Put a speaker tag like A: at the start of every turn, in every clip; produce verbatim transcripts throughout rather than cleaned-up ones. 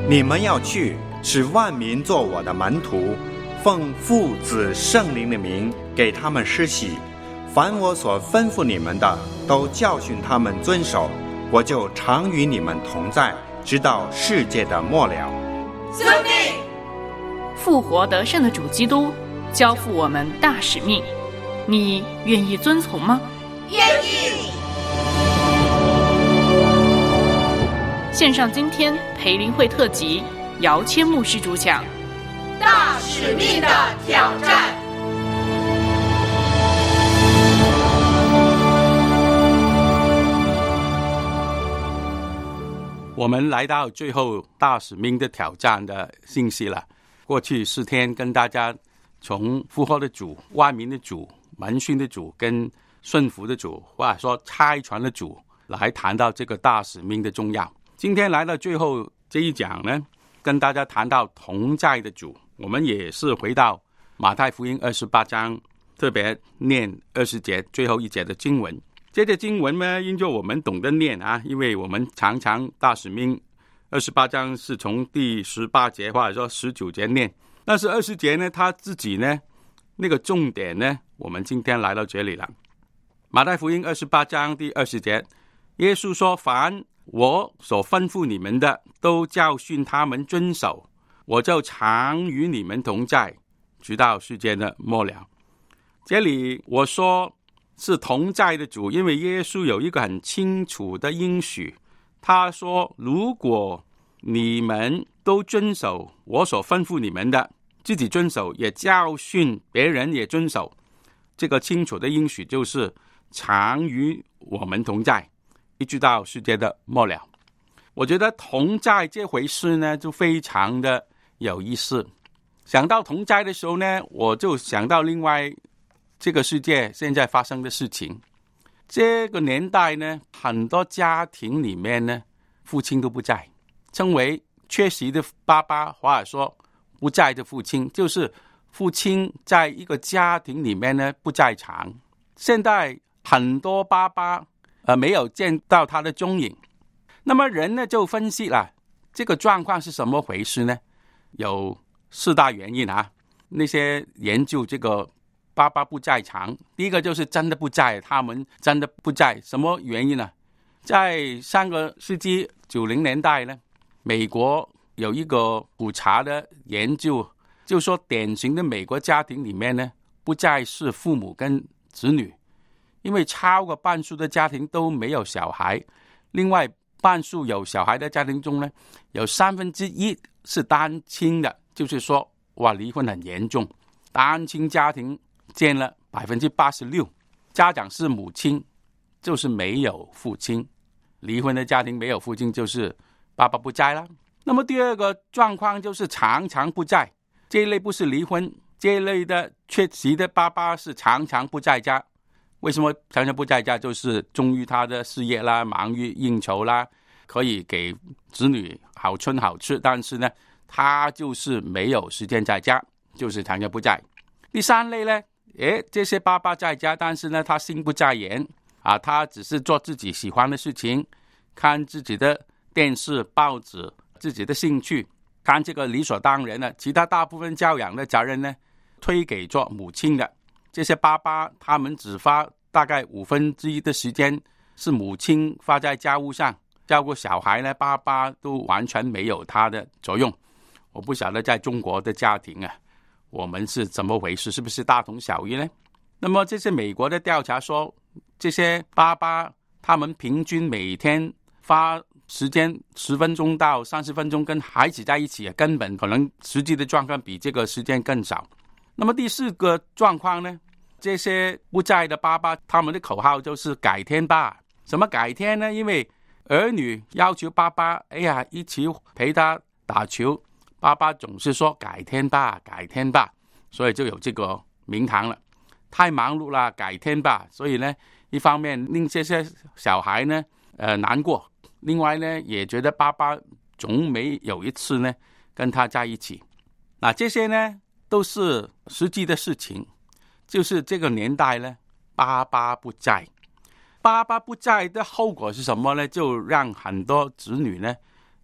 A: 你们要去，使万民做我的门徒，奉父子圣灵的名给他们施洗，凡我所吩咐你们的，都教训他们遵守，我就常与你们同在，直到世界的末了。
B: 遵命。
C: 复活得胜的主基督交付我们大使命，你愿意遵从吗？
B: 愿意。
C: 线上今天培灵会特辑，姚谦牧师主讲，
B: 大使命的挑战。
D: 我们来到最后大使命的挑战的信息了。过去四天跟大家从复活的主、万民的主、门训的主跟顺服的主，或者说差传的主，来谈到这个大使命的重要。今天来到最后这一讲呢，跟大家谈到同在的主。我们也是回到马太福音二十八章，特别念二十节最后一节的经文。这些经文呢，因着我们懂得念啊，因为我们常常大使命二十八章是从第十八节或者说十九节念，但是二十节呢，他自己呢那个重点呢，我们今天来到这里了。马太福音二十八章第二十节，耶稣说：凡我所吩咐你们的，都教训他们遵守，我就常与你们同在，直到世界的末了。这里我说是同在的主，因为耶稣有一个很清楚的应许，他说如果你们都遵守我所吩咐你们的，自己遵守也教训别人也遵守，这个清楚的应许就是常与我们同在，一直到世界的末了。我觉得同在这回事呢，就非常的有意思。想到同在的时候呢，我就想到另外这个世界现在发生的事情。这个年代呢，很多家庭里面呢，父亲都不在，称为缺席的爸爸，或者说不在的父亲，就是父亲在一个家庭里面呢不在场。现在很多爸爸呃没有见到他的踪影。那么人呢就分析了这个状况是什么回事呢？有四大原因啊。那些研究这个爸爸不在场，第一个就是真的不在，他们真的不在。什么原因呢？在上个世纪九零年代呢，美国有一个普查的研究，就说典型的美国家庭里面呢，不再是父母跟子女，因为超过半数的家庭都没有小孩。另外半数有小孩的家庭中呢，有三分之一是单亲的，就是说哇，离婚很严重。单亲家庭占了百分之八十六，家长是母亲，就是没有父亲。离婚的家庭没有父亲，就是爸爸不在了。那么第二个状况就是常常不在，这一类不是离婚，这一类的缺席的爸爸是常常不在家。为什么常常不在家？就是忠于他的事业啦，忙于应酬啦，可以给子女好穿好吃，但是呢，他就是没有时间在家，就是常常不在。第三类呢，诶，这些爸爸在家，但是呢，他心不在焉啊，他只是做自己喜欢的事情，看自己的电视、报纸，自己的兴趣，看这个理所当然的，其他大部分教养的责任呢，推给做母亲的。这些爸爸他们只花大概五分之一的时间是母亲花在家务上，照顾小孩呢，爸爸都完全没有他的作用。我不晓得在中国的家庭啊，我们是怎么回事，是不是大同小异呢？那么这些美国的调查说，这些爸爸他们平均每天花时间十分钟到三十分钟跟孩子在一起，根本可能实际的状况比这个时间更少。那么第四个状况呢，这些不在的爸爸他们的口号就是改天吧。什么改天呢？因为儿女要求爸爸哎呀一起陪他打球，爸爸总是说改天吧改天吧，所以就有这个名堂了。太忙碌了，改天吧。所以呢，一方面令这些小孩呢呃难过，另外呢也觉得爸爸总没有一次呢跟他在一起。那这些呢都是实际的事情，就是这个年代呢，爸爸不在。爸爸不在的后果是什么呢？就让很多子女呢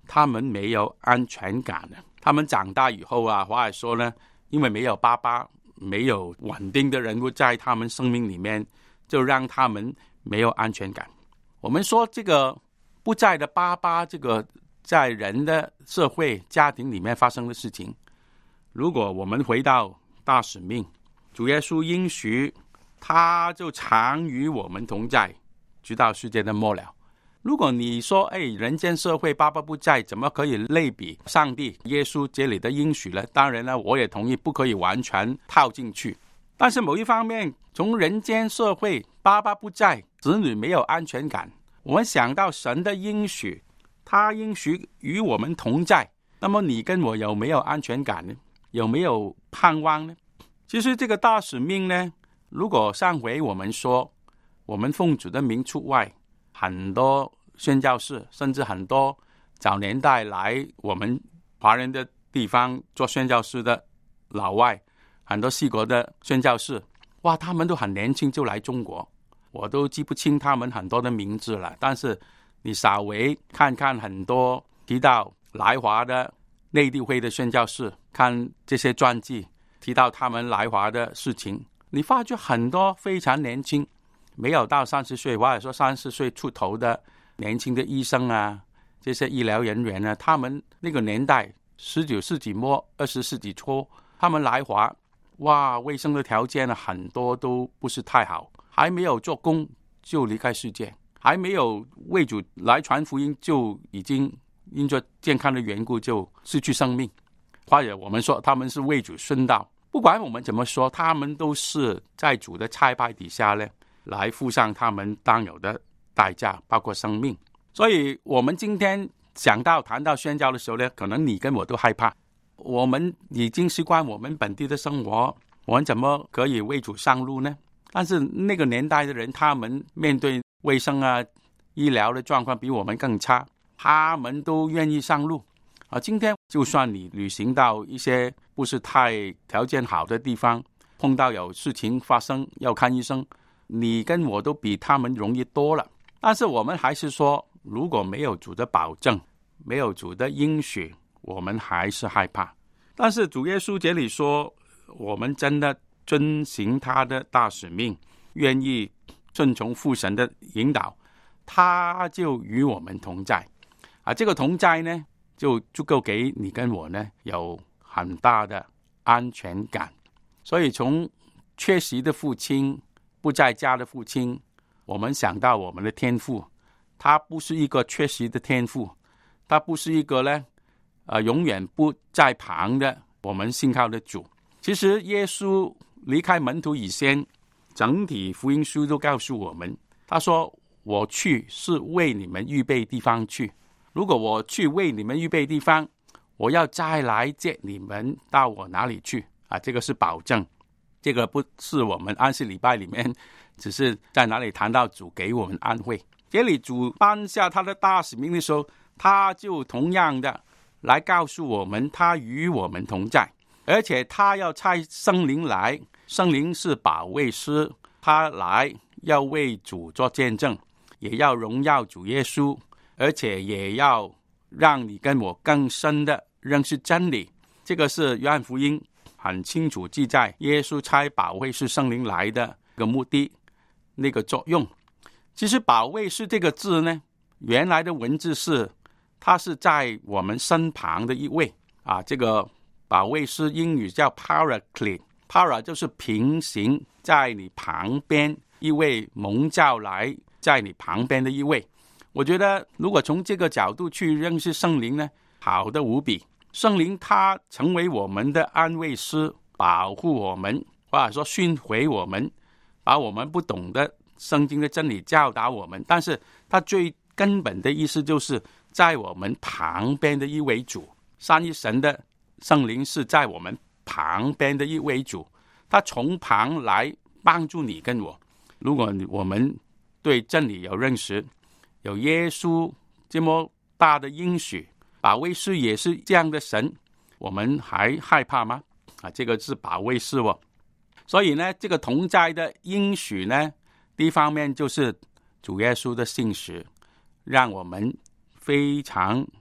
D: 他们没有安全感的。他们长大以后啊，或者说呢，因为没有爸爸，没有稳定的人物在他们生命里面，就让他们没有安全感。我们说这个不在的爸爸，这个在人的社会家庭里面发生的事情，如果我们回到大使命，主耶稣应许他就常与我们同在，直到世界的末了。如果你说哎，人间社会爸爸不在，怎么可以类比上帝耶稣这里的应许呢？当然呢，我也同意不可以完全套进去，但是某一方面，从人间社会爸爸不在，子女没有安全感，我们想到神的应许，他应许与我们同在，那么你跟我有没有安全感呢？有没有盼望呢？其实这个大使命呢，如果上回我们说我们奉主的名出外，很多宣教士甚至很多早年代来我们华人的地方做宣教士的老外，很多西国的宣教士，哇，他们都很年轻就来中国，我都记不清他们很多的名字了。但是你稍微看看很多提到来华的内地会的宣教士，看这些传记提到他们来华的事情，你发觉很多非常年轻，没有到三十岁或者说三十岁出头的年轻的医生啊，这些医疗人员呢，他们那个年代十九世纪末二十世纪初，他们来华，哇，卫生的条件呢很多都不是太好，还没有做工就离开世界，还没有为主来传福音就已经因着健康的缘故就失去生命，或者我们说他们是为主殉道。不管我们怎么说，他们都是在主的差派底下呢，来付上他们当有的代价，包括生命。所以我们今天想到谈到宣教的时候呢，可能你跟我都害怕，我们已经习惯我们本地的生活，我们怎么可以为主上路呢？但是那个年代的人，他们面对卫生啊医疗的状况比我们更差，他们都愿意上路啊。今天就算你旅行到一些不是太条件好的地方，碰到有事情发生要看医生，你跟我都比他们容易多了。但是我们还是说，如果没有主的保证，没有主的应许，我们还是害怕。但是主耶稣这里说，我们真的遵行他的大使命，愿意顺从父神的引导，他就与我们同在啊。这个同在呢，就足够给你跟我呢有很大的安全感。所以从缺席的父亲，不在家的父亲，我们想到我们的天父，他不是一个缺席的天父，他不是一个呢呃永远不在旁的我们信靠的主。其实耶稣离开门徒以前，整体福音书都告诉我们，他说我去是为你们预备地方去，如果我去为你们预备地方，我要再来接你们到我哪里去啊？这个是保证，这个不是我们安息礼拜里面只是在哪里谈到主给我们安慰。这里主颁下他的大使命的时候，他就同样的来告诉我们，他与我们同在，而且他要差圣灵来，圣灵是保惠师，他来要为主做见证，也要荣耀主耶稣，而且也要让你跟我更深的认识真理。这个是约翰福音很清楚记载耶稣差保惠师圣灵来的个目的，那个作用。其实保惠师这个字呢，原来的文字是他是在我们身旁的一位啊，这个保惠师英语叫 Paraclete， Para 就是平行，在你旁边一位，蒙召来在你旁边的一位。我觉得如果从这个角度去认识圣灵呢，好的无比。圣灵他成为我们的安慰师，保护我们，或者说训诲我们，把我们不懂的圣经的真理教导我们。但是他最根本的意思就是在我们旁边的一位主，三一神的圣灵是在我们旁边的一位主，他从旁来帮助你跟我。如果我们对真理有认识，有耶稣这么大的应许，保惠师也是这样的神，我们还害怕吗？啊，这个是保惠师哦。所以呢，这个同在的应许呢，第一方面就是主耶稣的信实，让我们非常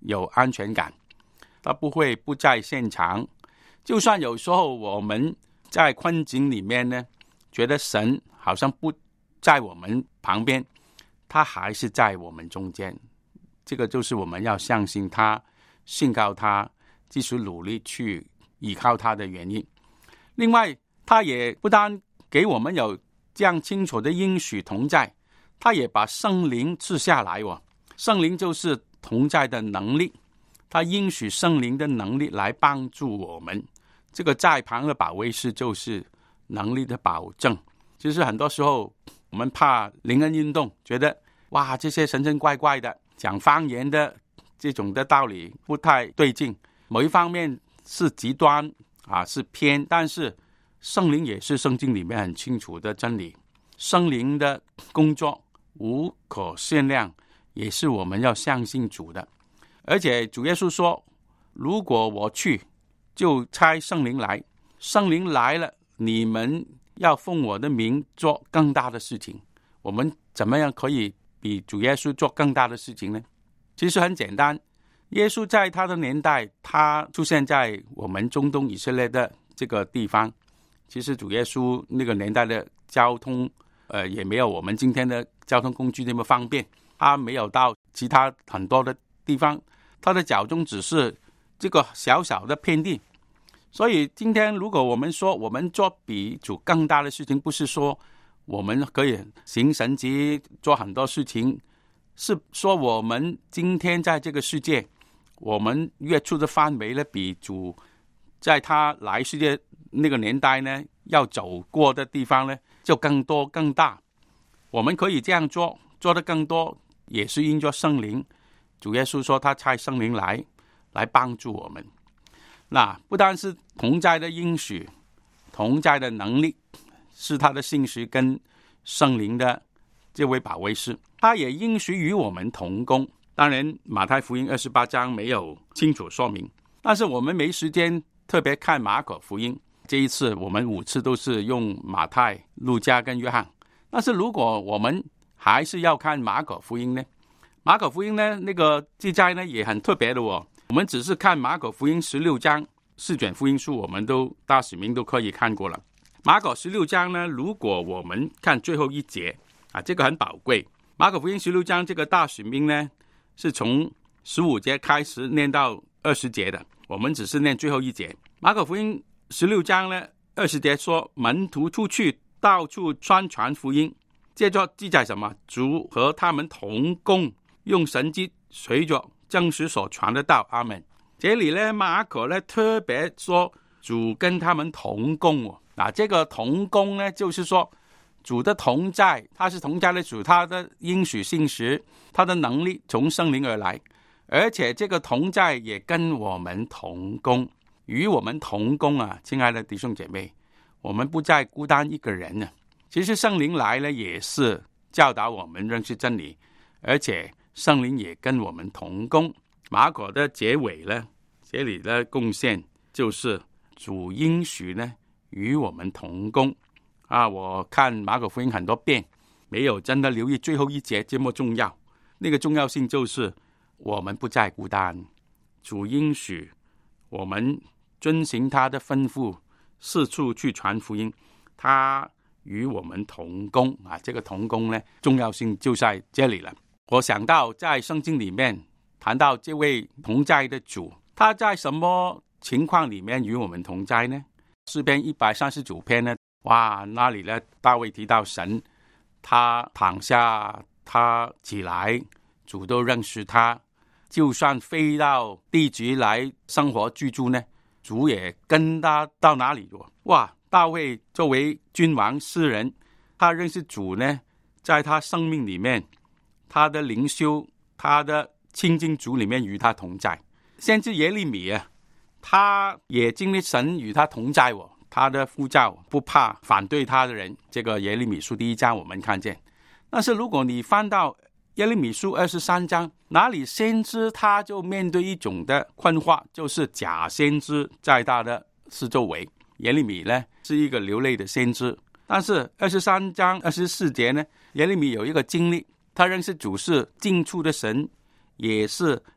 D: 有安全感，他不会不在现场。就算有时候我们在困境里面呢，觉得神好像不在我们旁边，他还是在我们中间。这个就是我们要相信他，信靠他，继续努力去依靠他的原因。另外，他也不单给我们有这样清楚的应许同在，他也把圣灵赐下来哦。圣灵就是同在的能力，他应许圣灵的能力来帮助我们。这个在旁的保惠师就是能力的保证。其实很多时候我们怕灵恩运动，觉得哇，这些神神怪怪的讲方言的这种的道理不太对劲，某一方面是极端啊，是偏，但是圣灵也是圣经里面很清楚的真理，圣灵的工作无可限量，也是我们要相信主的。而且主耶稣说，如果我去，就差圣灵来，圣灵来了，你们要奉我的名做更大的事情。我们怎么样可以比主耶稣做更大的事情呢？其实很简单，耶稣在他的年代，他出现在我们中东以色列的这个地方。其实主耶稣那个年代的交通呃，也没有我们今天的交通工具那么方便，他没有到其他很多的地方，他的脚中只是这个小小的片地。所以今天如果我们说我们做比主更大的事情，不是说我们可以行神迹做很多事情，是说我们今天在这个世界，我们越出的范围呢，比主在他来世界那个年代呢要走过的地方呢就更多更大。我们可以这样做，做得更多，也是因着圣灵。主耶稣说他差圣灵来来帮助我们。那不单是同在的应许，同在的能力，是他的信实跟圣灵的这位保惠师，他也应许与我们同工。当然马太福音二十八章没有清楚说明，但是我们没时间特别看马可福音，这一次我们五次都是用马太、路加跟约翰。但是如果我们还是要看马可福音呢，马可福音呢那个记载呢也很特别的哦。我们只是看马可福音十六章，四卷福音书我们都大使命都可以看过了。马可十六章呢，如果我们看最后一节啊，这个很宝贵。马可福音十六章这个大使命呢，是从十五节开始念到二十节的，我们只是念最后一节。马可福音十六章呢，二十节说门徒出去到处宣传福音，接着记载什么？主和他们同工，用神迹随着真实所传的道。阿们。这里呢，马可呢特别说主跟他们同工哦。那这个同工呢，就是说主的同在，他是同在的主，他的应许信实，他的能力从圣灵而来，而且这个同在也跟我们同工，与我们同工啊，亲爱的弟兄姐妹，我们不再孤单一个人呢。其实圣灵来了也是教导我们认识真理，而且圣灵也跟我们同工。马可的结尾呢，这里的贡献就是主应许呢与我们同工啊！我看马可福音很多遍，没有真的留意最后一节这么重要。那个重要性就是我们不再孤单，主应许我们遵行他的吩咐，四处去传福音，他与我们同工啊！这个同工呢，重要性就在这里了。我想到在圣经里面谈到这位同在的主，他在什么情况里面与我们同在呢？诗篇一百三十九篇呢，哇，那里呢，大卫提到神，他躺下，他起来，主都认识他，就算飞到地极来生活居住呢，主也跟他到哪里。哇，大卫作为君王诗人，他认识主呢，在他生命里面，他的灵修，他的亲近主里面与他同在。先知耶利米啊，他也经历神与他同在哦，他的呼召不怕反对他的人，这个耶利米书第一章我们看见。但是如果你翻到耶利米书二十三章，哪里先知他就面对一种的困惑，就是假先知在他的四周围。耶利米呢是一个流泪的先知，但是二十三章二十四节呢，耶利米有一个经历，他认识主是近处的神，也是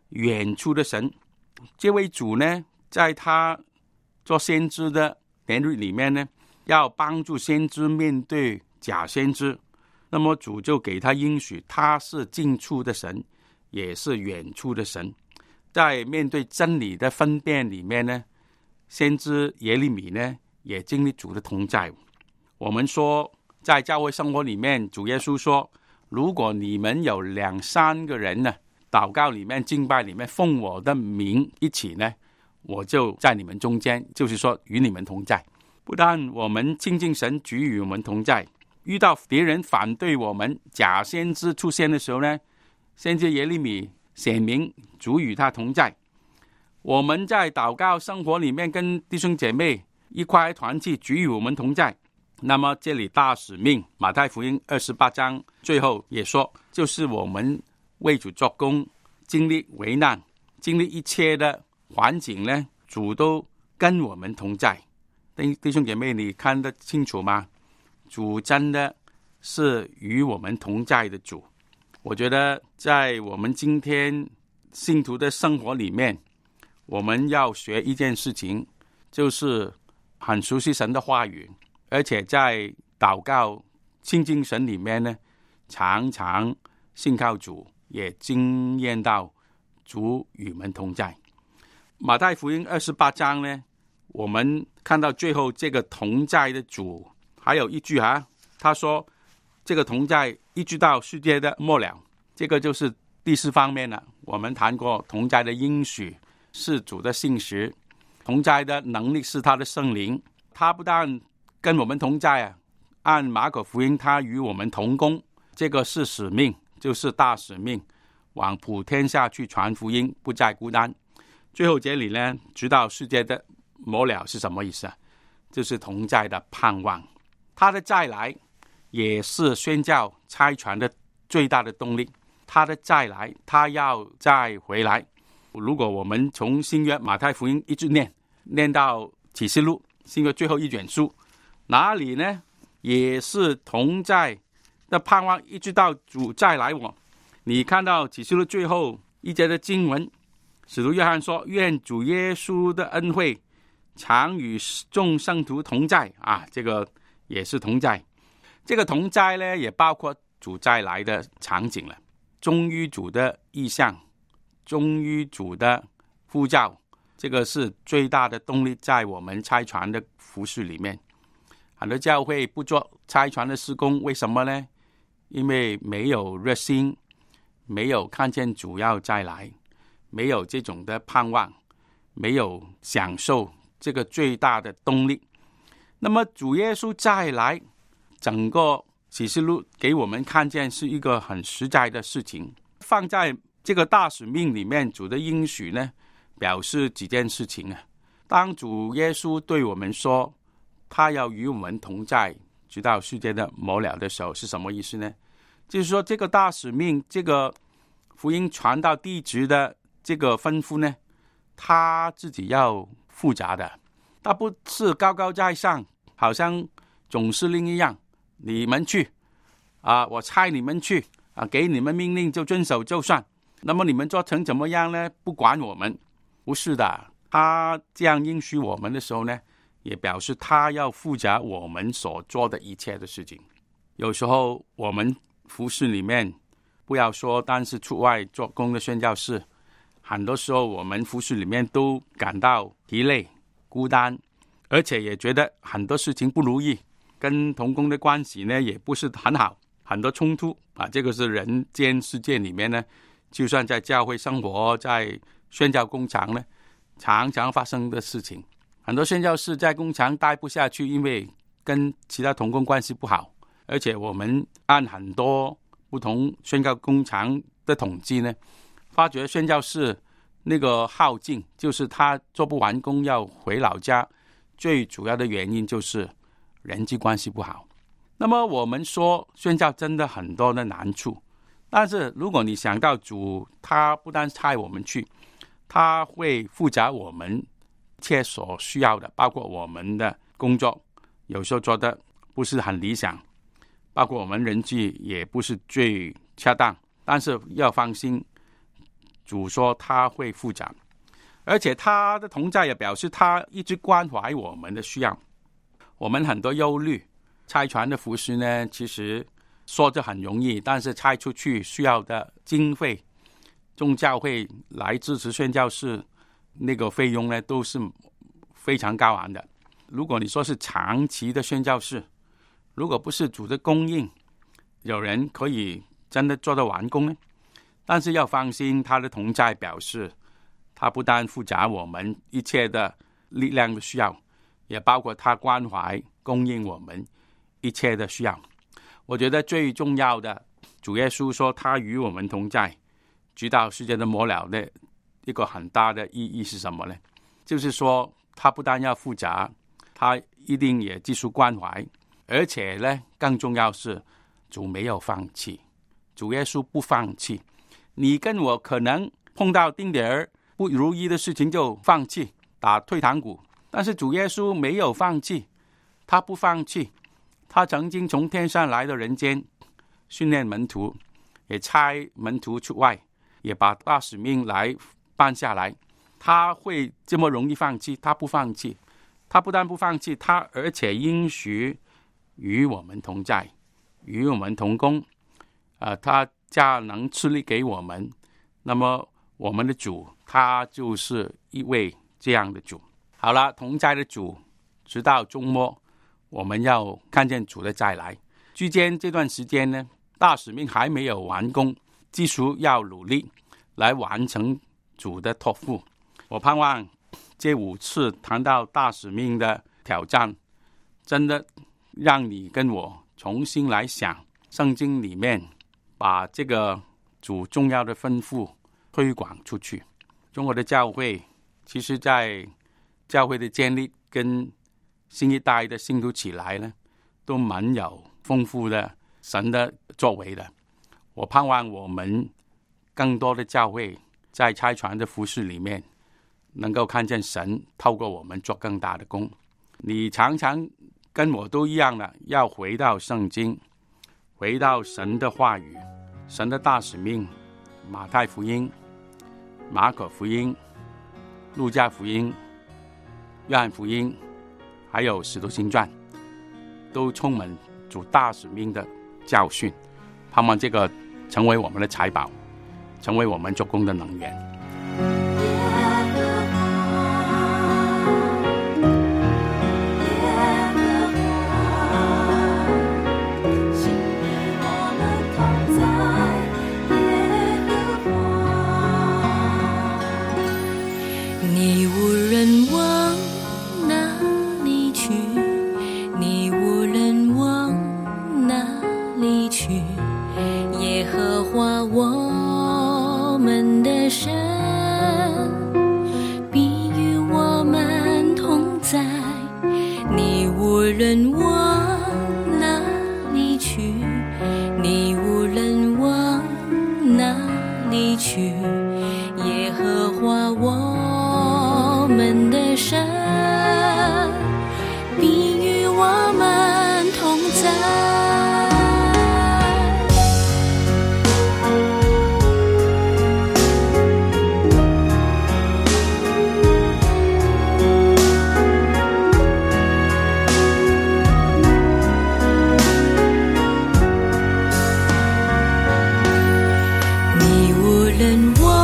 D: 远处的神。这位主呢，在他做先知的年日里面呢，要帮助先知面对假先知，那么主就给他应许，他是近处的神，也是远处的神。在面对真理的分辨里面呢，先知耶利米呢也经历主的同在。我们说在教会生活里面，主耶稣说，如果你们有两三个人呢，祷告里面敬拜里面奉我的名一起呢，我就在你们中间，就是说与你们同在。不但我们亲近神，主与我们同在，遇到别人反对我们，假先知出现的时候呢，先知耶利米显明主与他同在。我们在祷告生活里面跟弟兄姐妹一块团契，主与我们同在。那么这里大使命，马太福音二十八章最后也说，就是我们为主作工，经历危难，经历一切的环境呢，主都跟我们同在。弟兄姐妹，你看得清楚吗？主真的是与我们同在的主。我觉得在我们今天信徒的生活里面，我们要学一件事情，就是很熟悉神的话语，而且在祷告亲近神里面呢，常常信靠主，也经验到主与我们同在。马太福音二十八章呢，我们看到最后这个同在的主，还有一句啊，他说这个同在一直到世界的末了。这个就是第四方面了。我们谈过同在的应许是主的信实，同在的能力是他的圣灵。他不但跟我们同在啊，按马可福音他与我们同工，这个是使命，就是大使命，往普天下去传福音，不再孤单。最后这里呢，直到世界的末了是什么意思啊？就是同在的盼望。他的再来也是宣教差传的最大的动力。他的再来，他要再回来。如果我们从新约马太福音一直念念到启示录，新约最后一卷书，哪里呢也是同在的盼望，一直到主再来我。你看到启示录最后一节的经文，使徒约翰说，愿主耶稣的恩惠常与众圣徒同在啊，这个也是同在。这个同在呢，也包括主再来的场景了，忠于主的意向，忠于主的呼召，这个是最大的动力在我们差传的服事里面。很多教会不做差传的事工，为什么呢？因为没有热心，没有看见主要再来，没有这种的盼望，没有享受这个最大的动力。那么主耶稣再来，整个启示录给我们看见是一个很实在的事情。放在这个大使命里面，主的应许呢，表示几件事情啊。当主耶稣对我们说他要与我们同在直到世界的末了的时候，是什么意思呢？就是说这个大使命，这个福音传到地极的这个吩咐呢，他自己要负责的。他不是高高在上，好像总司令一样，你们去啊，我差你们去啊，给你们命令就遵守就算。那么你们做成怎么样呢？不管我们。不是的，他这样应许我们的时候呢，也表示他要负责我们所做的一切的事情。有时候我们服事里面，不要说单是出外做工的宣教士，很多时候我们服事里面都感到疲累、孤单，而且也觉得很多事情不如意，跟同工的关系呢也不是很好，很多冲突啊，这个是人间世界里面呢，就算在教会生活，在宣教工厂呢，常常发生的事情。很多宣教士在工厂待不下去，因为跟其他同工关系不好，而且我们按很多不同宣教工厂的统计呢，发觉宣教士那个耗尽，就是他做不完工要回老家，最主要的原因就是人际关系不好。那么我们说宣教真的很多的难处，但是如果你想到主他不但差我们去，他会负责我们一切所需要的，包括我们的工作有时候做的不是很理想，包括我们人际也不是最恰当，但是要放心， 主说他会负责，而且他的同在也表示他一直关怀我们的需要。我们很多忧虑，差传的服事呢，其实说着很容易，但是差出去需要的经费，众教会来支持宣教士，那个费用呢都是非常高昂的。如果你说是长期的宣教士，如果不是主的供应，有人可以真的做到完工呢？但是要放心，他的同在表示他不但负责我们一切的力量的需要，也包括他关怀供应我们一切的需要。我觉得最重要的，主耶稣说他与我们同在直到世界的末了的一个很大的意义是什么呢？就是说他不但要负责，他一定也继续关怀，而且呢更重要是主没有放弃，主耶稣不放弃。你跟我可能碰到丁点儿不如意的事情就放弃打退堂鼓，但是主耶稣没有放弃，他不放弃。他曾经从天上来到人间训练门徒，也差门徒出外，也把大使命来办下来。他会这么容易放弃？他不放弃。他不但不放弃，他而且应许与我们同在，与我们同工、呃、他加能赐力给我们。那么我们的主他就是一位这样的主。好了，同在的主直到终末，我们要看见主的再来。居间这段时间呢，大使命还没有完工，继续要努力来完成主的托付。我盼望这五次谈到大使命的挑战，真的让你跟我重新来想圣经里面把这个主重要的吩咐推广出去。中国的教会其实在教会的建立跟新一代的信徒起来呢，都蛮有丰富的神的作为的。我盼望我们更多的教会在差传的服事里面能够看见神透过我们做更大的工。你常常跟我都一样的，要回到圣经，回到神的话语，神的大使命。马太福音、马可福音、路加福音、约翰福音还有使徒行传，都充满主大使命的教训。盼望这个成为我们的财宝，成为我们做工的能源。
E: 你无人往哪里去，你无人往哪里去，耶和华我们的神必与我们同在。你无人往哪里去，你无人往哪里去，耶和华我们的神必与我们同在。你无人往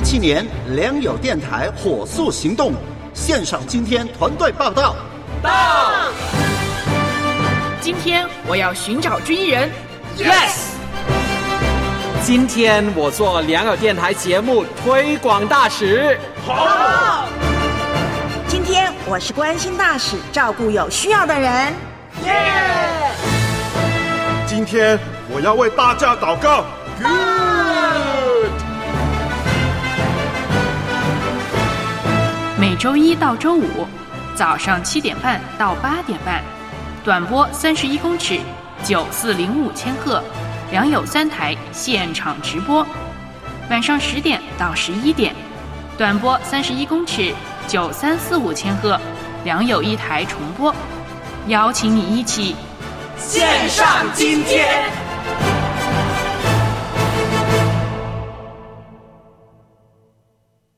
F: 七年良友电台火速行动，线上今天团队报道。
B: 到。
C: 今天我要寻找追忆人。
B: Yes。
G: 今天我做良友电台节目推广大使。
B: 好。
H: 今天我是关心大使，照顾有需要的人。
B: 耶。
I: 今天我要为大家祷告。Good。
C: 每周一到周五早上七点半到八点半，短波三十一公尺，九四零五千赫，良友三台现场直播；晚上十点到十一点，短波三十一公尺，九三四五千赫，良友一台重播。邀请你一起
B: 线上今天。